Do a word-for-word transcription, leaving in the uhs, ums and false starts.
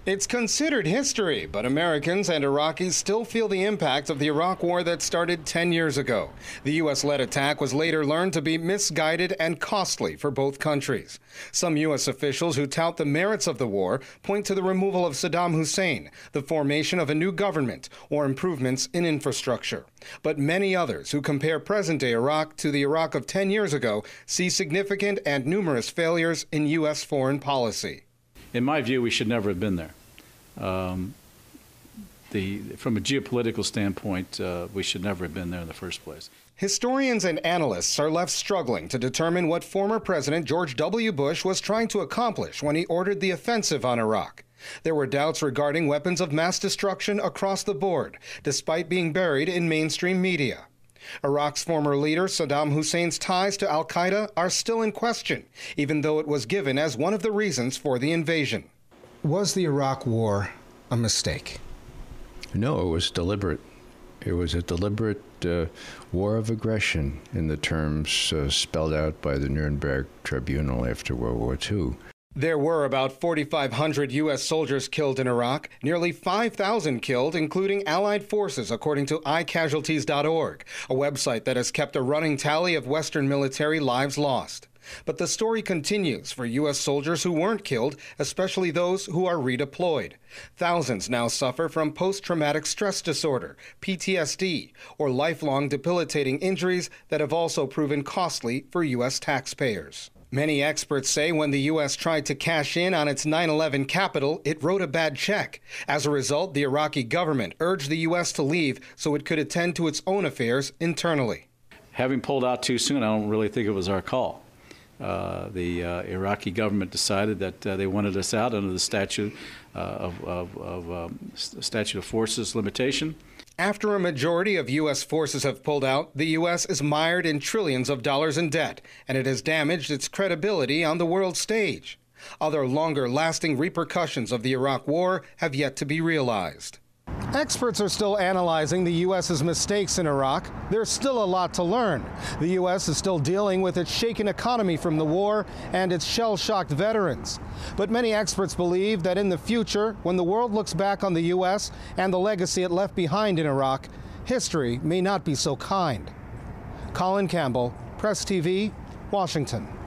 It's considered history, but Americans and Iraqis still feel the impact of the Iraq War that started ten years ago. The U S-led attack was later learned to be misguided and costly for both countries. Some U S officials who tout the merits of the war point to the removal of Saddam Hussein, the formation of a new government, or improvements in infrastructure. But many others who compare present-day Iraq to the Iraq of ten years ago see significant and numerous failures in U S foreign policy. In my view, we should never have been there. Um, the, from a geopolitical standpoint, uh, we should never have been there in the first place. Historians and analysts are left struggling to determine what former President George W. Bush was trying to accomplish when he ordered the offensive on Iraq. There were doubts regarding weapons of mass destruction across the board, despite being buried in mainstream media. Iraq's former leader, Saddam Hussein's ties to al-Qaeda are still in question, even though it was given as one of the reasons for the invasion. Was the Iraq War a mistake? No, it was deliberate. It was a deliberate uh, war of aggression in the terms uh, spelled out by the Nuremberg Tribunal after World War Two. There were about forty-five hundred U S soldiers killed in Iraq, nearly five thousand killed, including Allied forces, according to i casualties dot org, a website that has kept a running tally of Western military lives lost. But the story continues for U S soldiers who weren't killed, especially those who are redeployed. Thousands now suffer from post-traumatic stress disorder, P T S D, or lifelong debilitating injuries that have also proven costly for U S taxpayers. Many experts say when the U S tried to cash in on its nine eleven capital, it wrote a bad check. As a result, the Iraqi government urged the U S to leave so it could attend to its own affairs internally. Having pulled out too soon, I don't really think it was our call. Uh, the uh, Iraqi government decided that uh, they wanted us out under the statute uh, of, of, of um, statute of forces limitation. After a majority of U S forces have pulled out, the U S is mired in trillions of dollars in debt, and it has damaged its credibility on the world stage. Other longer-lasting repercussions of the Iraq War have yet to be realized. Experts are still analyzing the U S's mistakes in Iraq. There's still a lot to learn. The U S is still dealing with its shaken economy from the war and its shell-shocked veterans. But many experts believe that in the future, when the world looks back on the U S and the legacy it left behind in Iraq, history may not be so kind. Colin Campbell, Press T V, Washington.